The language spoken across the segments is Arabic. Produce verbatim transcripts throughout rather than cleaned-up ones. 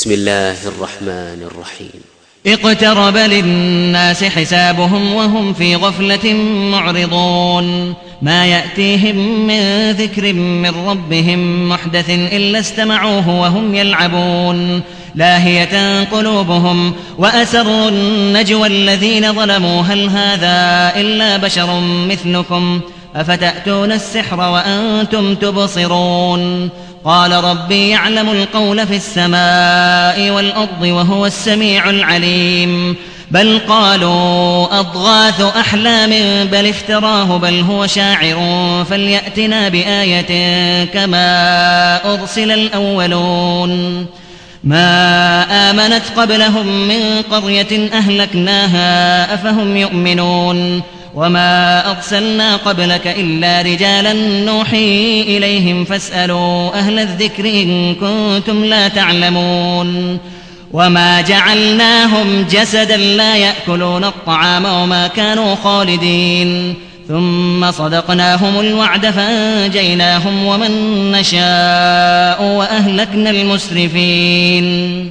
بسم الله الرحمن الرحيم. اقترب للناس حسابهم وهم في غفلة معرضون ما يأتيهم من ذكر من ربهم محدث إلا استمعوه وهم يلعبون لاهية قلوبهم وأسروا النجوى الذين ظلموا هل هذا إلا بشر مثلكم أفتأتون السحر وأنتم تبصرون قال ربي يعلم القول في السماء والأرض وهو السميع العليم بل قالوا أضغاث أحلام بل افتراه بل هو شاعر فليأتنا بآية كما أرسل الأولون ما آمنت قبلهم من قرية أهلكناها أفهم يؤمنون وما أرسلنا قبلك إلا رجالا نوحي إليهم فاسألوا أهل الذكر إن كنتم لا تعلمون وما جعلناهم جسدا لا يأكلون الطعام وما كانوا خالدين ثم صدقناهم الوعد فأنجيناهم ومن نشاء وأهلكنا المسرفين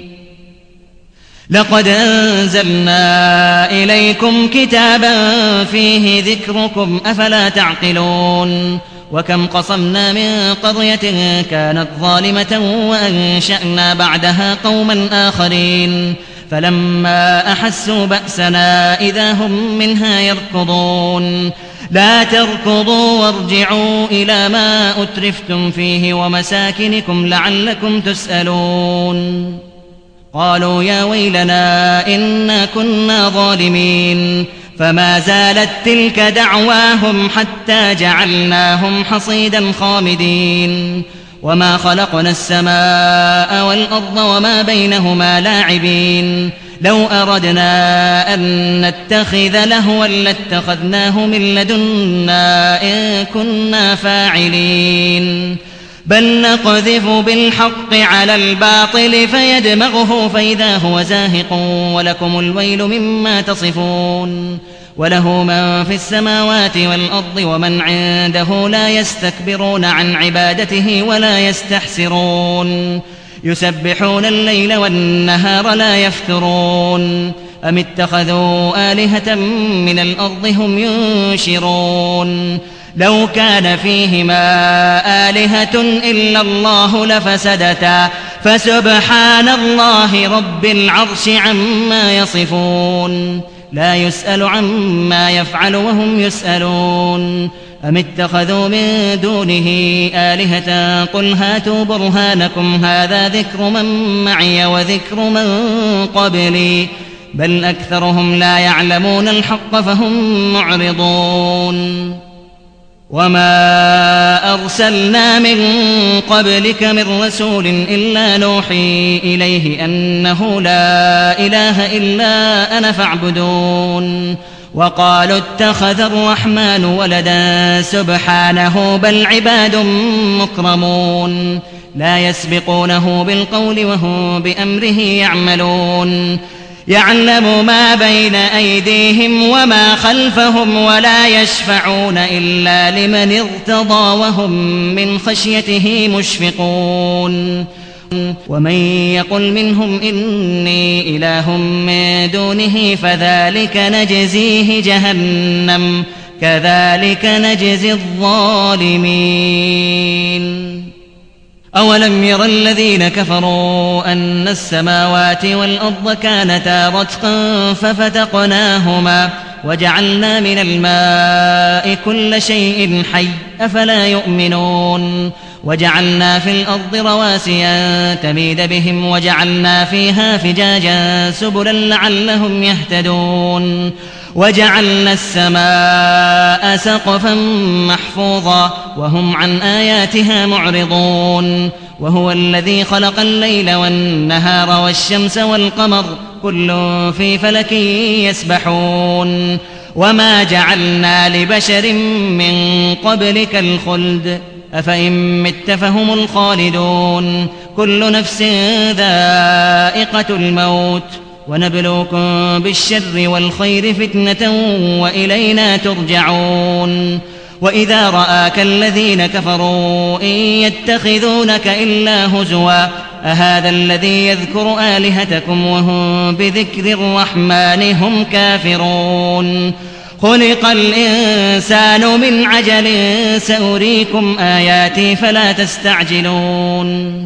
لقد أنزلنا إليكم كتابا فيه ذكركم أفلا تعقلون وكم قصمنا من قرية كانت ظالمة وأنشأنا بعدها قوما آخرين فلما أحسوا بأسنا إذا هم منها يركضون لا تركضوا وارجعوا إلى ما أترفتم فيه ومساكنكم لعلكم تسألون قالوا يا ويلنا إنا كنا ظالمين فما زالت تلك دعواهم حتى جعلناهم حصيدا خامدين وما خلقنا السماء والأرض وما بينهما لاعبين لو أردنا أن نتخذ لهوا لاتخذناه من لدنا إن كنا فاعلين بل نقذف بالحق على الباطل فيدمغه فإذا هو زاهق ولكم الويل مما تصفون وله من في السماوات والأرض ومن عنده لا يستكبرون عن عبادته ولا يستحسرون يسبحون الليل والنهار لا يفترون أم اتخذوا آلهة من الأرض هم ينشرون لو كان فيهما آلهة إلا الله لفسدتا فسبحان الله رب العرش عما يصفون لا يسأل عما يفعل وهم يسألون أم اتخذوا من دونه آلهة قل هاتوا برهانكم هذا ذكر من معي وذكر من قبلي بل أكثرهم لا يعلمون الحق فهم معرضون وما أرسلنا من قبلك من رسول إلا نوحي إليه أنه لا إله إلا أنا فاعبدون وقالوا اتخذ الرحمن ولدا سبحانه بل عباد مكرمون لا يسبقونه بالقول وهم بأمره يعملون يعلم ما بين أيديهم وما خلفهم ولا يشفعون إلا لمن ارتضى وهم من خشيته مشفقون ومن يقل منهم إني إله من دونه فذلك نجزيه جهنم كذلك نجزي الظالمين أولم ير الذين كفروا أن السماوات والأرض كانتا رتقا ففتقناهما وجعلنا من الماء كل شيء حي أفلا يؤمنون وجعلنا في الأرض رواسي أن تميد بهم وجعلنا فيها فجاجا سبلا لعلهم يهتدون وجعلنا السماء سقفا محفوظا وهم عن آياتها معرضون وهو الذي خلق الليل والنهار والشمس والقمر كل في فلك يسبحون وما جعلنا لبشر من قبلك الخلد أفإن مت فهم الخالدون كل نفس ذائقة الموت ونبلوكم بالشر والخير فتنة وإلينا ترجعون وإذا رآك الذين كفروا إن يتخذونك إلا هزوا أهذا الذي يذكر آلهتكم وهم بذكر الرحمن هم كافرون خلق الإنسان من عجل سأريكم آياتي فلا تستعجلون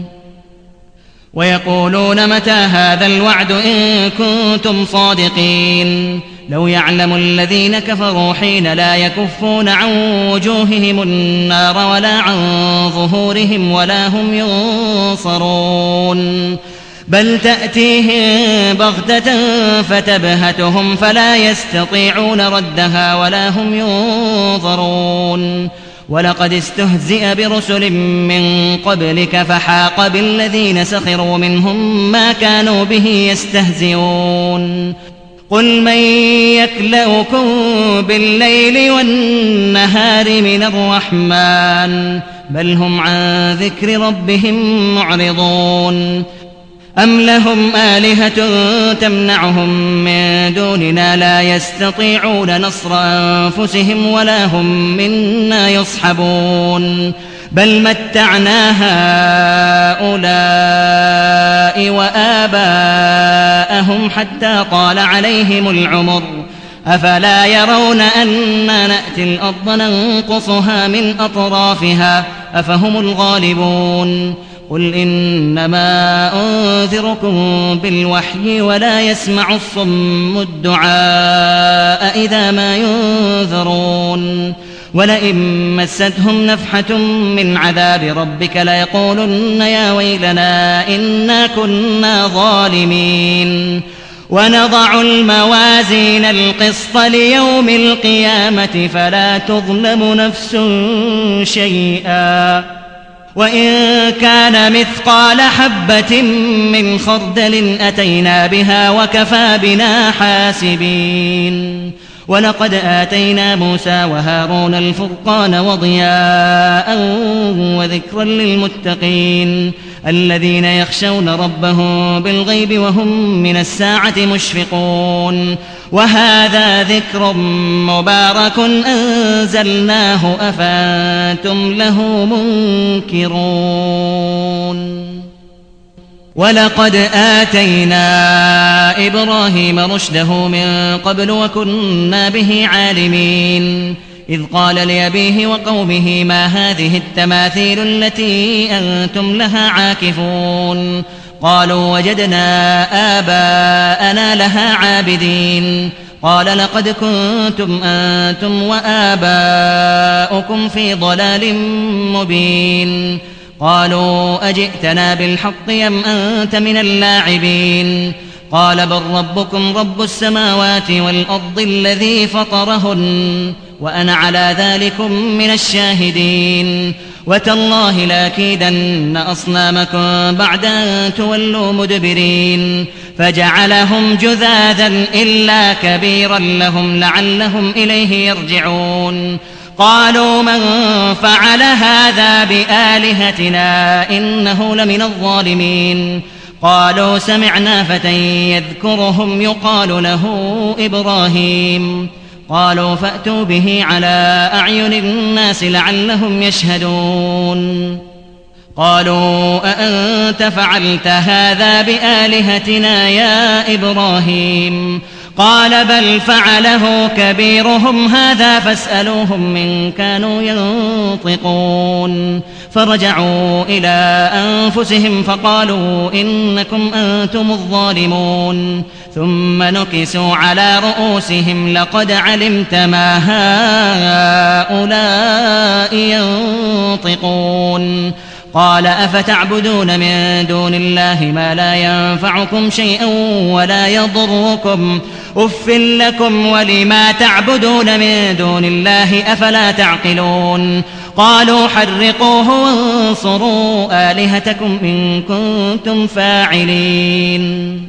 ويقولون متى هذا الوعد إن كنتم صادقين لو يعلم الذين كفروا حين لا يكفون عن وجوههم النار ولا عن ظهورهم ولا هم ينصرون بل تأتيهم بغتة فتبهتهم فلا يستطيعون ردها ولا هم ينظرون ولقد استهزئ برسل من قبلك فحاق بالذين سخروا منهم ما كانوا به يستهزئون قل من يكلؤكم بالليل والنهار من الرحمن بل هم عن ذكر ربهم معرضون أم لهم آلهة تمنعهم من دوننا لا يستطيعون نصر أنفسهم ولا هم منا يصحبون بل متعنا هؤلاء وآباءهم حتى طال عليهم العمر أفلا يرون أنا نأتي الأرض ننقصها من أطرافها أفهم الغالبون قل إنما أنذركم بالوحي ولا يسمع الصم الدعاء إذا ما ينذرون ولئن مستهم نفحة من عذاب ربك ليقولن يا ويلنا إنا كنا ظالمين ونضع الموازين القسط ليوم القيامة فلا تظلم نفس شيئا وإن كان مثقال حبة من خردل أتينا بها وكفى بنا حاسبين ولقد آتينا موسى وهارون الفرقان وضياء وذكرا للمتقين الذين يخشون ربهم بالغيب وهم من الساعة مشفقون وهذا ذكر مبارك أنزلناه أفأنتم له منكرون ولقد آتينا إبراهيم رشده من قبل وكنا به عالمين إذ قال لأبيه وقومه ما هذه التماثيل التي أنتم لها عاكفون قالوا وجدنا آباءنا لها عابدين قال لقد كنتم أنتم وآباؤكم في ضلال مبين قالوا أجئتنا بالحق أم أنت من اللاعبين قال بل ربكم رب السماوات والأرض الذي فطرهن وأنا على ذلكم من الشاهدين وتالله لأكيدن أصنامكم بعد أن تولوا مدبرين فجعلهم جذاذا إلا كبيرا لهم لعلهم إليه يرجعون قالوا من فعل هذا بآلهتنا إنه لمن الظالمين قالوا سمعنا فتى يذكرهم يقال له إبراهيم قالوا فأتوا به على أعين الناس لعلهم يشهدون قالوا أأنت فعلت هذا بآلهتنا يا إبراهيم قال بل فعله كبيرهم هذا فاسألوهم من كانوا ينطقون فرجعوا إلى أنفسهم فقالوا إنكم أنتم الظالمون ثم نكسوا على رؤوسهم لقد علمت ما هؤلاء ينطقون قال أفتعبدون من دون الله ما لا ينفعكم شيئا ولا يضركم أف لكم ولما تعبدون من دون الله أفلا تعقلون قالوا حرقوه وانصروا آلهتكم إن كنتم فاعلين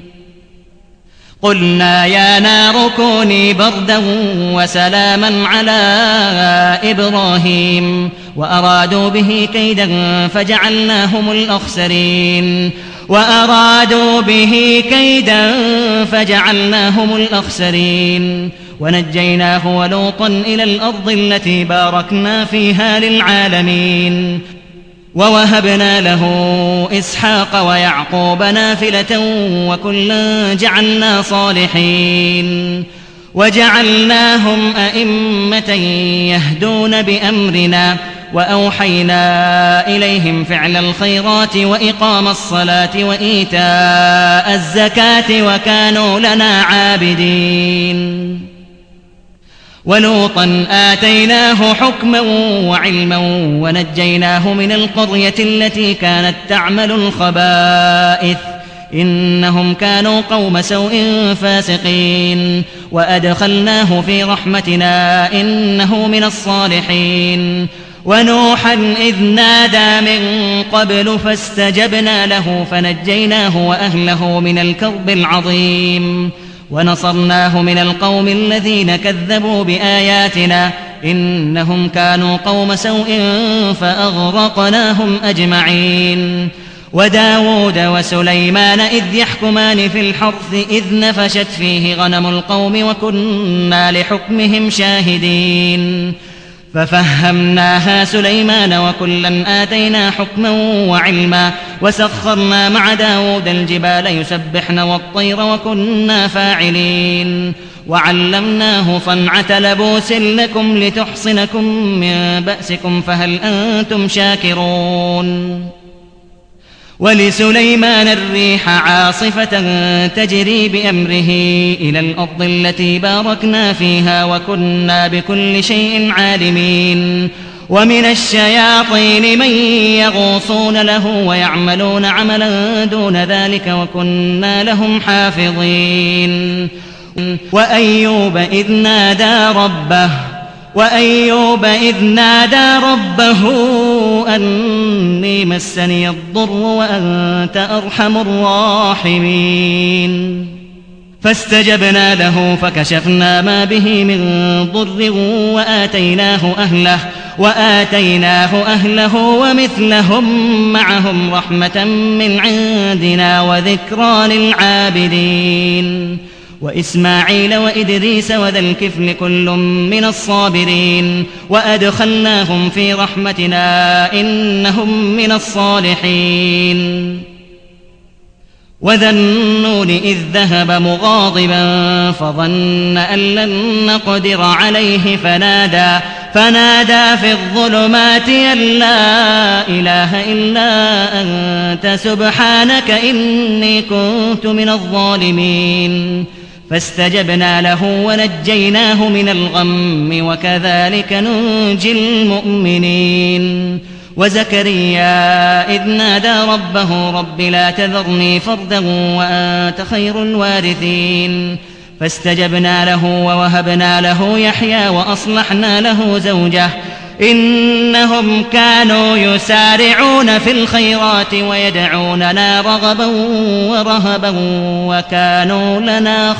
قلنا يا نار كوني بردا وسلاما على إبراهيم وأرادوا به كيدا فجعلناهم الأخسرين وأرادوا به كيدا فجعلناهم الأخسرين ونجيناه ولوطا إلى الأرض التي باركنا فيها للعالمين ووهبنا له إسحاق ويعقوب نافلة وكلا جعلنا صالحين وجعلناهم أئمة يهدون بأمرنا وأوحينا إليهم فعل الخيرات وإقام الصلاة وإيتاء الزكاة وكانوا لنا عابدين ولوطا آتيناه حكما وعلما ونجيناه من القرية التي كانت تعمل الخبائث إنهم كانوا قوم سوء فاسقين وأدخلناه في رحمتنا إنه من الصالحين ونوحا إذ نادى من قبل فاستجبنا له فنجيناه وأهله من الكرب العظيم ونصرناه من القوم الذين كذبوا بآياتنا إنهم كانوا قوم سوء فأغرقناهم أجمعين وداود وسليمان إذ يحكمان في الحرث إذ نفشت فيه غنم القوم وكنا لحكمهم شاهدين ففهمناها سليمان وكلا آتينا حكما وعلما وسخرنا مع داود الجبال يسبحن والطير وكنا فاعلين وعلمناه صنعة لبوس لكم لتحصنكم من بأسكم فهل أنتم شاكرون ولسليمان الريح عاصفة تجري بأمره إلى الأرض التي باركنا فيها وكنا بكل شيء عالمين ومن الشياطين من يغوصون له ويعملون عملا دون ذلك وكنا لهم حافظين وأيوب إذ نادى ربه وأيوب إذ نادى ربه أني مسني الضر وأنت أرحم الراحمين فاستجبنا له فكشفنا ما به من ضر وآتيناه أهله وآتيناه أهله ومثلهم معهم رحمة من عندنا وذكرى للعابدين وإسماعيل وإدريس وذا الكفل كل من الصابرين وأدخلناهم في رحمتنا إنهم من الصالحين وذا النون إذ ذهب مغاضبا فظن أن لن نقدر عليه فنادى فنادى في الظلمات أن لا إله إلا أنت سبحانك إني كنت من الظالمين فاستجبنا له ونجيناه من الغم وكذلك ننجي المؤمنين وزكريا إذ نادى ربه رب لا تذرني فردا وأنت خير الوارثين فاستجبنا له ووهبنا له يحيى وأصلحنا له زوجه إنهم كانوا يسارعون في الخيرات ويدعوننا رغبا ورهبا وكانوا لنا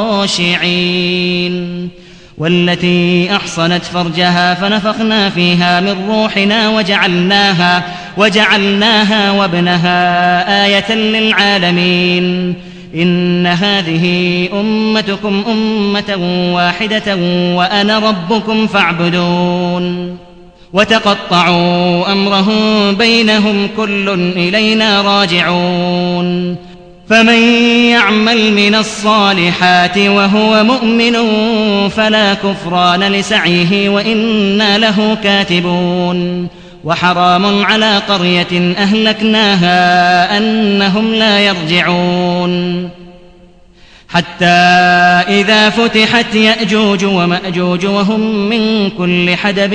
خاشعين والتي أحصنت فرجها فنفخنا فيها من روحنا وجعلناها, وجعلناها وابنها آية للعالمين إن هذه أمتكم أمة واحدة وأنا ربكم فاعبدون وتقطعوا أمرهم بينهم كل إلينا راجعون فمن يعمل من الصالحات وهو مؤمن فلا كفران لسعيه وإنا له كاتبون وحرام على قرية أهلكناها أنهم لا يرجعون حتى إذا فتحت يأجوج ومأجوج وهم من كل حدب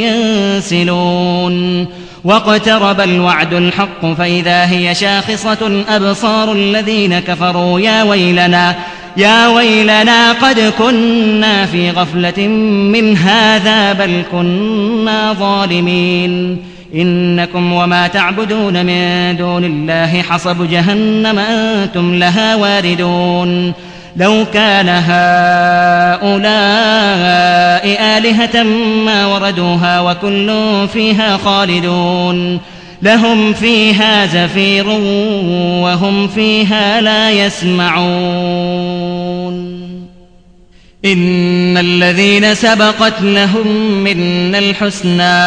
ينسلون واقترب الوعد الحق فإذا هي شاخصة أبصار الذين كفروا يا ويلنا يا ويلنا قد كنا في غفلة من هذا بل كنا ظالمين إنكم وما تعبدون من دون الله حصب جهنم أنتم لها واردون لو كان هؤلاء آلهة ما وردوها وكل فيها خالدون لهم فيها زفير وهم فيها لا يسمعون إن الذين سبقت لهم منا الحسنى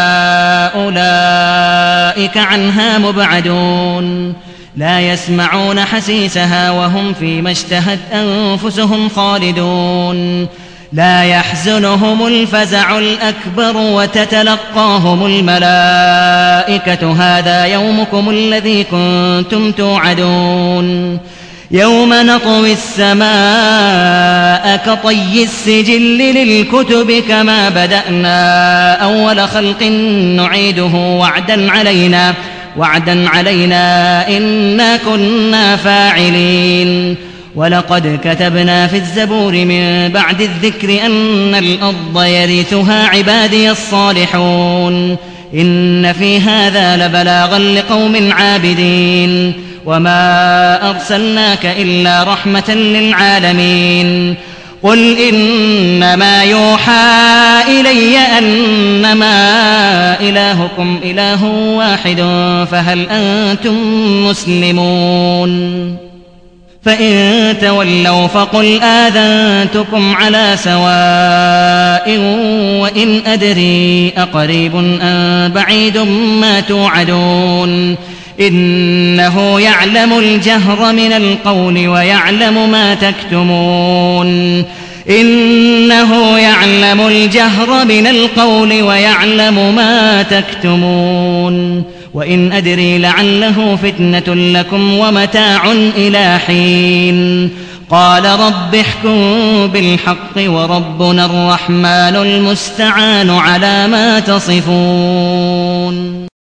أولئك عنها مبعدون لا يسمعون حسيسها وهم فيما اشتهت أنفسهم خالدون لا يحزنهم الفزع الأكبر وتتلقاهم الملائكة هذا يومكم الذي كنتم توعدون يوم نطوي السماء كطي السجل للكتب كما بدأنا أول خلق نعيده وعدا علينا وعدا علينا إنا كنا فاعلين ولقد كتبنا في الزبور من بعد الذكر أن الأرض يرثها عبادي الصالحون إن في هذا لبلاغا لقوم عابدين وما أرسلناك إلا رحمة للعالمين قل إنما يوحى إلي أنما إلهكم إله واحد فهل أنتم مسلمون فإن تولوا فقل آذنتكم على سواء وإن أدري أقريب أم بعيد ما توعدون إنه يعلم الجهر من القول ويعلم ما تكتمون إنه يعلم الجهر من القول ويعلم ما تكتمون وإن أدري لعله فتنة لكم ومتاع إلى حين قال رب احكم بالحق وربنا الرحمن المستعان على ما تصفون.